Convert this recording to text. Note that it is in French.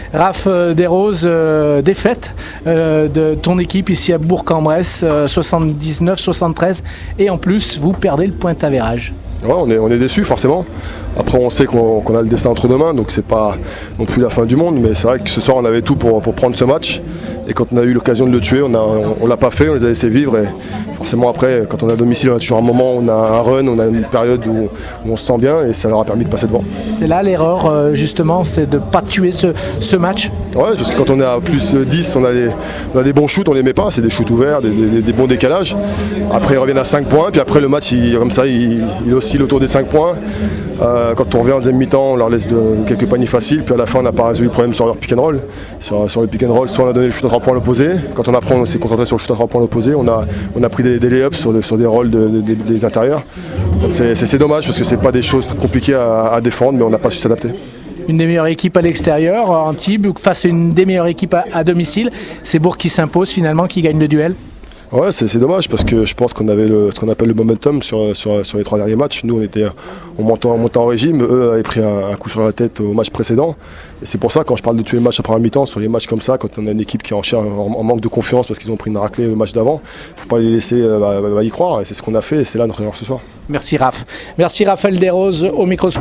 Raph Desroses, défaite de ton équipe ici à Bourg-en-Bresse, 79-73, et en plus vous perdez le point avérage. Ouais, on est déçus forcément. Après on sait qu'on a le destin entre nos mains, donc c'est pas non plus la fin du monde, mais c'est vrai que ce soir on avait tout pour prendre ce match, et quand on a eu l'occasion de le tuer, on l'a pas fait, on les a laissés vivre, et forcément après quand on est à domicile on a toujours un moment, on a un run, on a une période où on se sent bien, et ça leur a permis de passer devant. C'est là l'erreur justement, c'est de ne pas tuer ce match. Ouais, parce que quand on est à plus 10, on a des bons shoots, on les met pas, c'est des shoots ouverts, des bons décalages. Après ils reviennent à 5 points, puis après le match comme ça il oscille autour des 5 points. Quand on revient en deuxième mi-temps, on leur laisse quelques paniers faciles, puis à la fin on n'a pas résolu le problème sur leur pick and roll. Sur le pick and roll, soit on a donné le shoot à 3 points à l'opposé, quand on s'est concentré sur le shoot à 3 points à l'opposé, on a pris des lay-ups sur des rolls des intérieurs. Donc c'est dommage parce que c'est pas des choses compliquées à défendre, mais on n'a pas su s'adapter. Une des meilleures équipes à l'extérieur, Antibes, face à une des meilleures équipes à domicile, c'est Bourg qui s'impose finalement, qui gagne le duel. Ouais, c'est dommage parce que je pense qu'on avait ce qu'on appelle le momentum sur les 3 derniers matchs. Nous, on montait en régime, eux avaient pris un coup sur la tête au match précédent. Et c'est pour ça, quand je parle de tuer le match après un mi-temps, sur les matchs comme ça, quand on a une équipe qui est en manque de confiance parce qu'ils ont pris une raclée le match d'avant, faut pas les laisser y croire. Et c'est ce qu'on a fait, et c'est là notre erreur ce soir. Merci Raph. Merci Raphaël Desroses au micro.